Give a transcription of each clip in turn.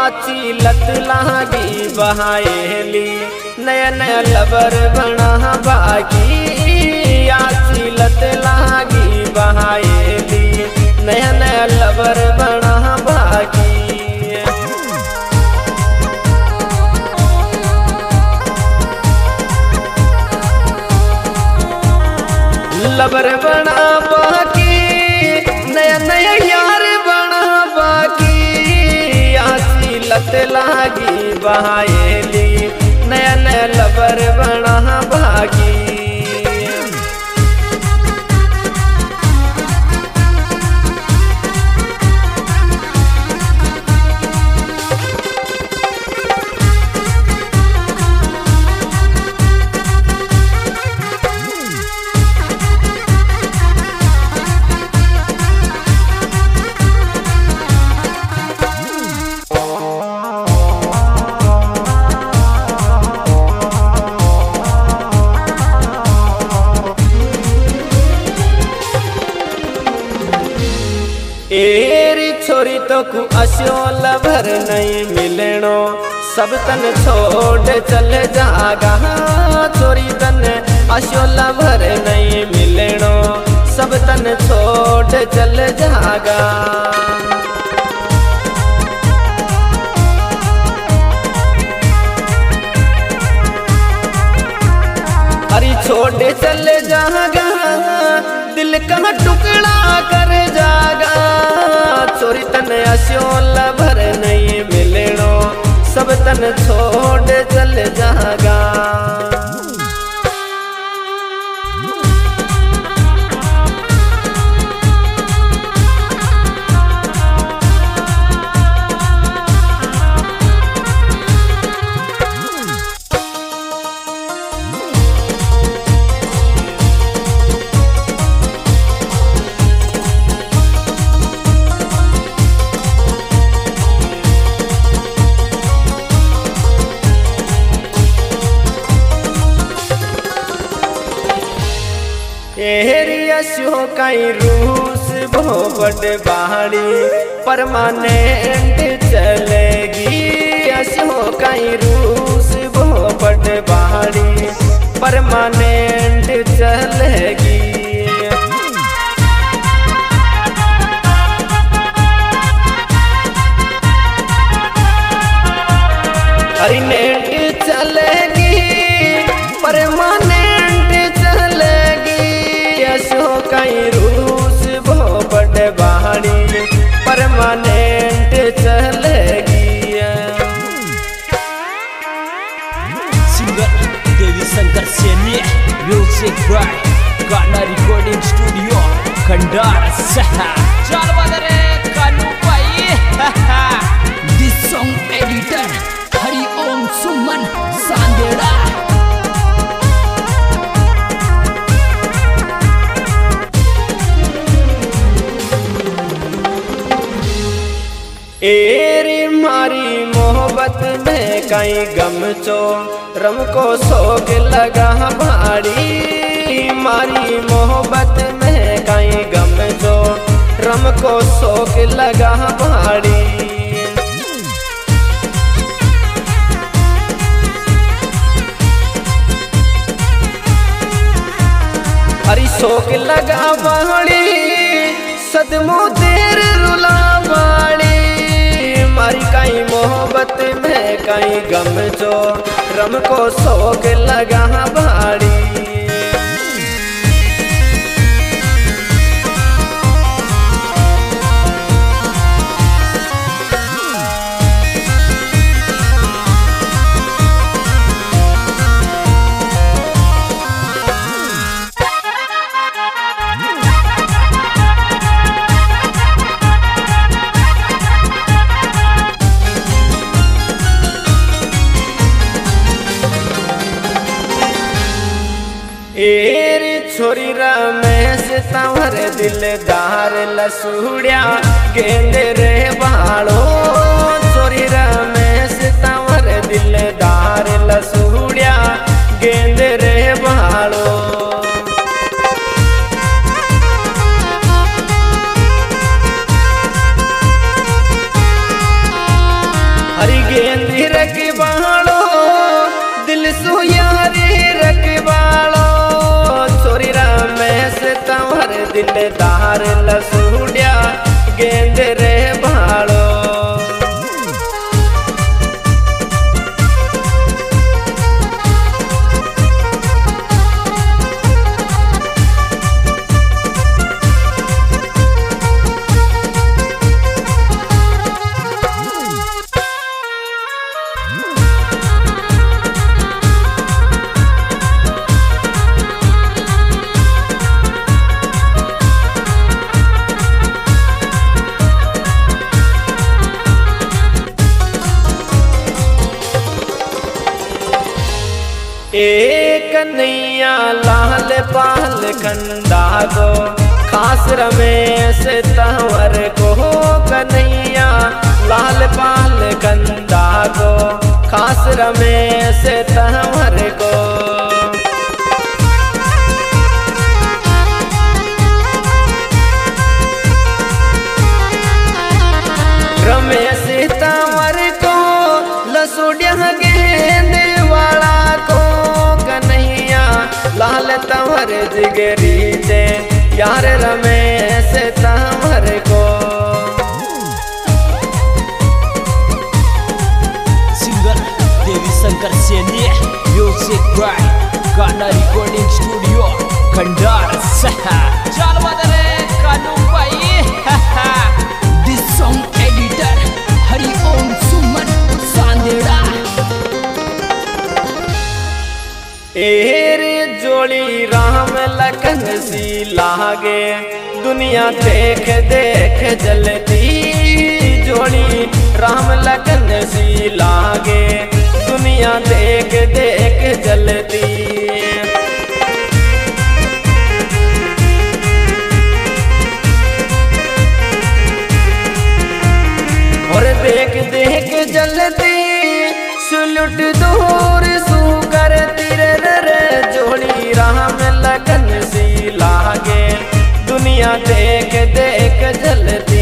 आची लत लागी बहाएली नया नया लबर बना बागी आची लत लागी बहाएली नया नया लबर बना बागी लबर बना बाकी नया नया यार बना बाकी आसी लत लागी बहाएली नया नया लबर बना बाकी एरी छोरी तो कु अशोल भर नहीं मिलनो सब तन छोड़ चल जागा छोरी तन अशोल भर नहीं मिलनो सब तन छोड़ चल जागा अरे छोड़ चल जागा दिल का टुकड़ा कर जागा छोरी तन अशोल भर नहीं मिलनो सब तन छोड़ चल जागा अशो कई रूस भोबट बाड़ी परमानेंट चलेगी अशो कई रूस भोबट बाड़ी परमानेंट चलेगी परमानेंट चलेगी परमानेंट चलेगी अशो कई रूस भोबट बाड़ी परमानेंट चलेगी singer Devi Shankar Saini music by गाना रिकॉर्डिंग स्टूडियो खंडार चल बदरे कानू भाई this song editor Hari Om Suman सांदेड़ा एरी मारी मोहब्बत में कई गम चो रम को सोग लगा भाड़ी मारी मोहब्बत में कई गम चो रम को सोग लगा भाड़ी हरी शोक लगा बाड़ी सदमो देर रुला बाड़ी मारी कई मोहब्बत में कई गम चो रम को शोक लगा बाड़ी एरी छोरी रमेश तंवर दिलदार लसूड़िया गेंदे रे बाड़ो छोरी रमेश तंवर दिलदार लसूड़िया गेंदे रे बाड़ो दिलदार लसूड़िया गेंद रे भाड़ो। एक कन्हैया लाल पाल खंडा को खास रमेश तंवर को, कन्हैया लाल पाल खंडा को खास रमेश तंवर को। रमेश तंवर को लसूड़िया गेंद वाला को, कन्हैया लाल तंवर जिगरी दे यार रमेश तंवर को। Singer Devi Shankar Saini, music by गाना रिकॉर्डिंग स्टूडियो खंडार सहा। चल बदले कानू भाई। This song editor Hari Om Suman Sandera. एरे जोड़ी राम लखन सी लागे, दुनिया देख देख जलती। जोड़ी राम लखन सी लागे, दुनिया देख देख जलती। और देख देख जलती सुलट दूर सू करती रे। जोड़ी राम लखन सी लागे, दुनिया देख देख जलती।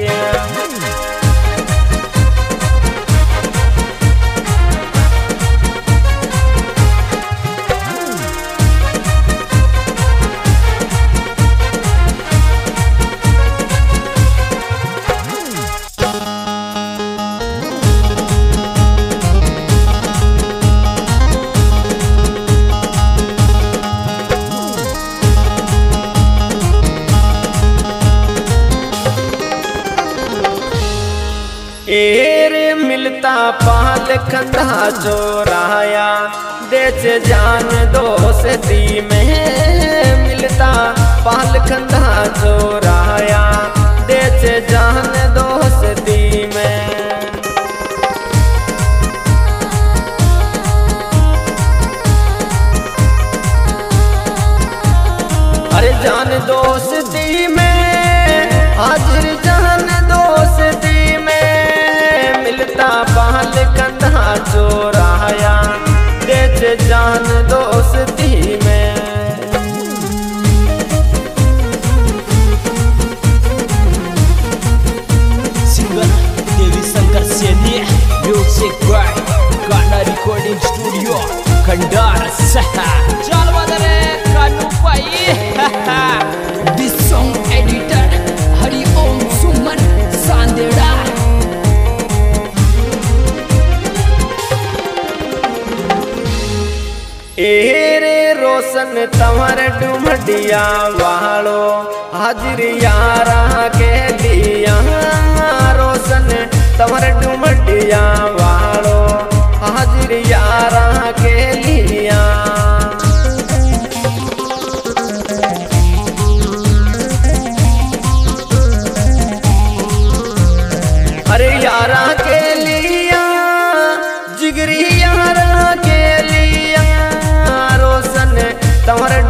एरे मिलता पाल खंधा चोराया, देच जान दोस्ती में। मिलता पाल खंधा चोराया, देच जान दोस्ती में। अरे जान दोस्ती में, हाजिर जान दोस्ती में। मिलता पाल कंधा चोराया, देच जान दोस्ती में। Singer Devi Shankar Saini, music by गाना रिकॉर्डिंग स्टूडियो खंडार सहा। चल बदले कानू भाई। This song editor Hari Om Suman Sandera. एरे रोशन तंवर डुमडिया वालो, हाजिर यारा के लिया। रोशन तंवर डुमडिया वालो, हाजिर यारा के लिया। अरे यारा के लिया, जिगरी यारा के लिया। रोशन तंवर